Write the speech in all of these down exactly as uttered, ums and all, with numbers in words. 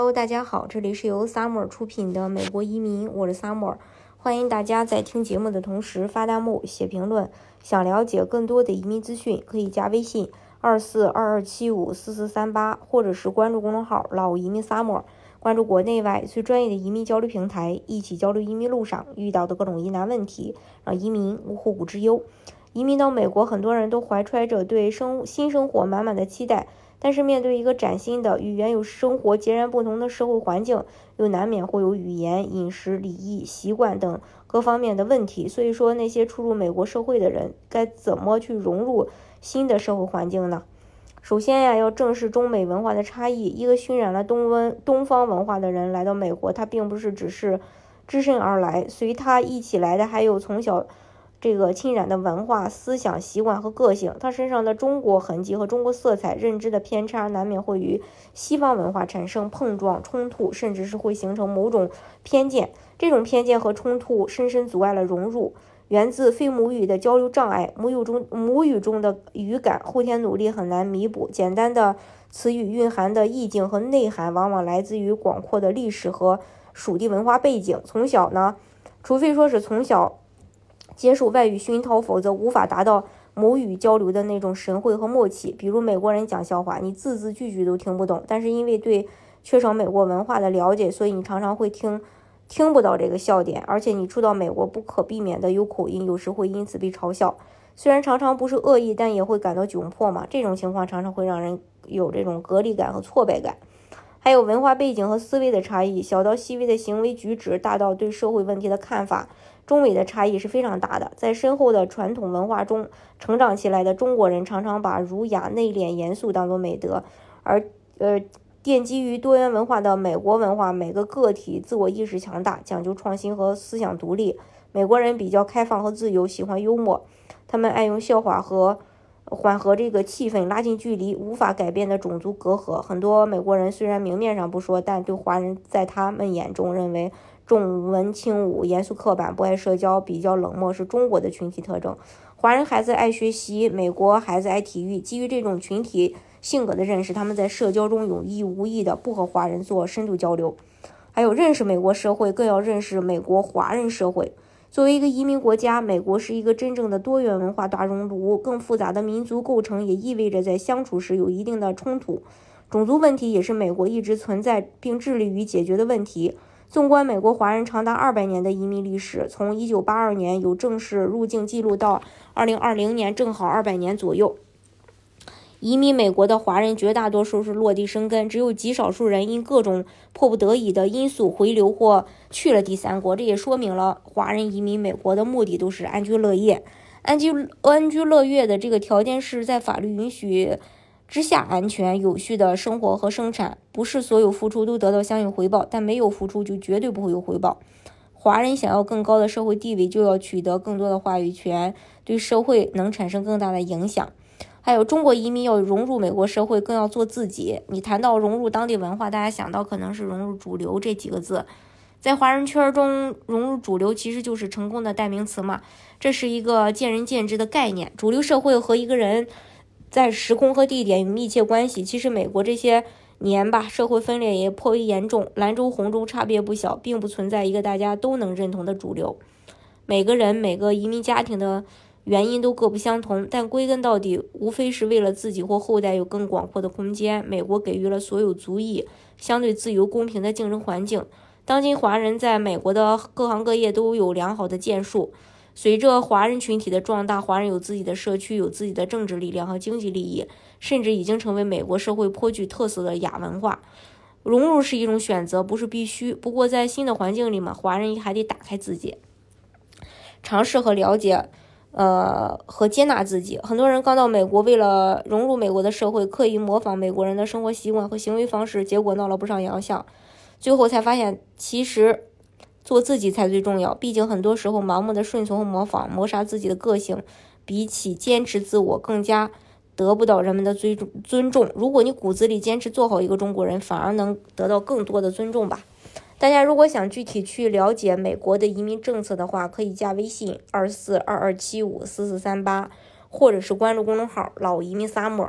Hello， 大家好，这里是由 Summer 出品的美国移民，我是 Summer， 欢迎大家在听节目的同时发弹幕、写评论。想了解更多的移民资讯，可以加微信二四二二七五四四三八，或者是关注公众号老移民 Summer， 关注国内外最专业的移民交流平台，一起交流移民路上遇到的各种疑难问题，让移民无后顾之忧。移民到美国，很多人都怀揣着对生新生活满满的期待，但是面对一个崭新的与原有生活截然不同的社会环境，又难免会有语言、饮食、礼仪、习惯等各方面的问题。所以说，那些初入美国社会的人该怎么去融入新的社会环境呢？首先呀，要正视中美文化的差异。一个熏染了东温东方文化的人来到美国，他并不是只是只身而来，随他一起来的还有从小这个浸染的文化、思想、习惯和个性，他身上的中国痕迹和中国色彩、认知的偏差，难免会与西方文化产生碰撞、冲突，甚至是会形成某种偏见。这种偏见和冲突深深阻碍了融入，源自非母语的交流障碍，母语中母语中的语感，后天努力很难弥补。简单的词语蕴含的意境和内涵，往往来自于广阔的历史和属地文化背景。从小呢，除非说是从小接受外语熏陶，否则无法达到母语交流的那种神会和默契。比如美国人讲笑话，你字字句句都听不懂，但是因为对缺少美国文化的了解，所以你常常会听听不到这个笑点，而且你初到美国不可避免的有口音，有时会因此被嘲笑。虽然常常不是恶意，但也会感到窘迫嘛。这种情况常常会让人有这种隔离感和挫败感。还有文化背景和思维的差异，小到细微的行为举止，大到对社会问题的看法，中美的差异是非常大的。在深厚的传统文化中成长起来的中国人，常常把儒雅、内敛、严肃当作美德，而呃，奠基于多元文化的美国文化，每个个体自我意识强大，讲究创新和思想独立。美国人比较开放和自由，喜欢幽默，他们爱用笑话和缓和这个气氛，拉近距离。无法改变的种族隔阂，很多美国人虽然明面上不说，但对华人在他们眼中认为重文轻武、严肃刻板、不爱社交、比较冷漠是中国的群体特征。华人孩子爱学习，美国孩子爱体育。基于这种群体性格的认识，他们在社交中有意无意的不和华人做深度交流。还有认识美国社会，更要认识美国华人社会。作为一个移民国家，美国是一个真正的多元文化大熔炉，更复杂的民族构成也意味着在相处时有一定的冲突。种族问题也是美国一直存在并致力于解决的问题。纵观美国华人长达二百年的移民历史，从一九八二年有正式入境记录到二零二零年，正好二百年左右。移民美国的华人绝大多数是落地生根，只有极少数人因各种迫不得已的因素回流或去了第三国。这也说明了华人移民美国的目的都是安居乐业。安居安居乐业的这个条件是在法律允许之下安全有序的生活和生产，不是所有付出都得到相应回报，但没有付出就绝对不会有回报。华人想要更高的社会地位，就要取得更多的话语权，对社会能产生更大的影响。还有中国移民要融入美国社会，更要做自己。你谈到融入当地文化，大家想到可能是融入主流这几个字，在华人圈中融入主流其实就是成功的代名词嘛。这是一个见仁见智的概念。主流社会和一个人在时空和地点有密切关系。其实美国这些年吧，社会分裂也颇为严重，蓝州红州差别不小，并不存在一个大家都能认同的主流。每个人每个移民家庭的原因都各不相同，但归根到底无非是为了自己或后代有更广阔的空间。美国给予了所有族裔相对自由公平的竞争环境。当今华人在美国的各行各业都有良好的建树。随着华人群体的壮大，华人有自己的社区，有自己的政治力量和经济利益，甚至已经成为美国社会颇具特色的亚文化。融入是一种选择，不是必须。不过在新的环境里嘛，华人还得打开自己，尝试和了解呃，和接纳自己。很多人刚到美国，为了融入美国的社会，刻意模仿美国人的生活习惯和行为方式，结果闹了不少洋相。最后才发现，其实做自己才最重要。毕竟很多时候盲目的顺从和模仿，抹杀自己的个性，比起坚持自我，更加得不到人们的尊重。如果你骨子里坚持做好一个中国人，反而能得到更多的尊重吧。大家如果想具体去了解美国的移民政策的话，可以加微信二四二二七五四四三八，或者是关注公众号老移民 Summer，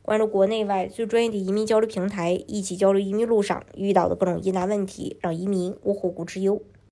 关注国内外最专业的移民交流平台，一起交流移民路上遇到的各种疑难问题，让移民无后顾之忧。